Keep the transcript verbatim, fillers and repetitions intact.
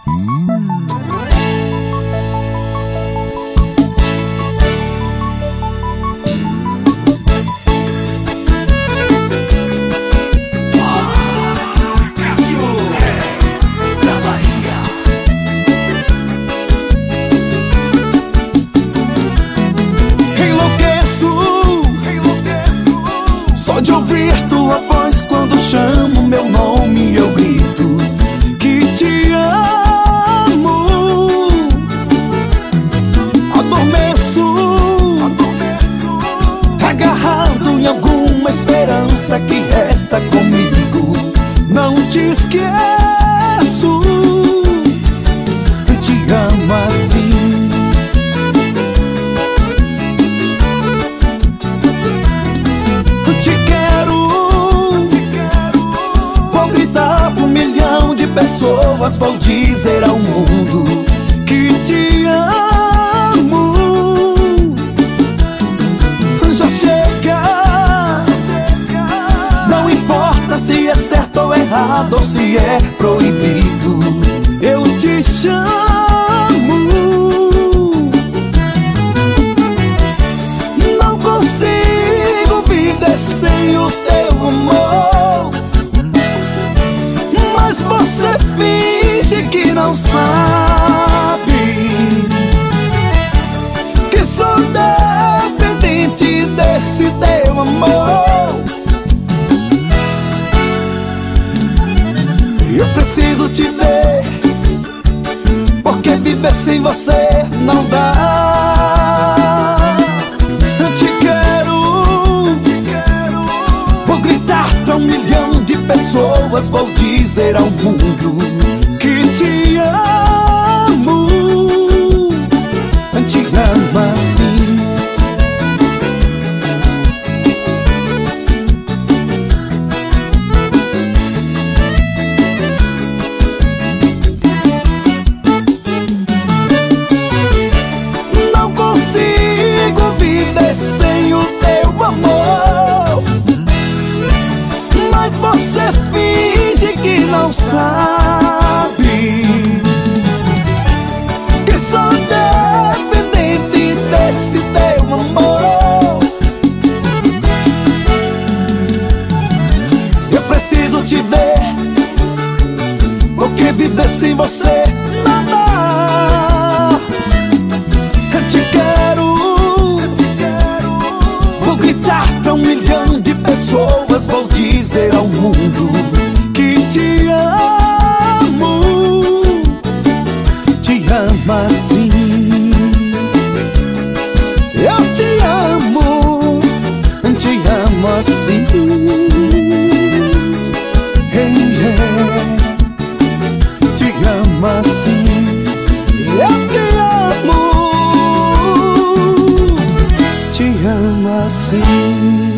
Só de ouvir tua voz quando chamo meu nome, eu grito que te amo. Adormeço, agarrado em alguma esperança que resta comigo. Não te esqueço, te amo assim. Pessoas, vou dizer ao mundo que te amo. Já chega, não importa se é certo ou errado, ou se é proibido, eu te chamo. Não consigo viver sem o teu amor, mas você finge que não sabe que sou dependente desse teu amor. Eu preciso te ver, porque viver sem você não dá. Eu te quero, vou gritar pra um milhão de pessoas, vou dizer ao mundo que te amo. Te amo assim. Não consigo viver sem o teu amor, mas você finge que não sabe que sou dependente desse teu amor. Eu preciso te ver, porque viver sem você não dá. Eu te quero, vou gritar pra um milhão de pessoas, vou dizer ao mundo que te amo. Te amo assim. Eu te amo, te amo assim. Hey, yeah. Te amo assim. Eu te amo, te amo assim.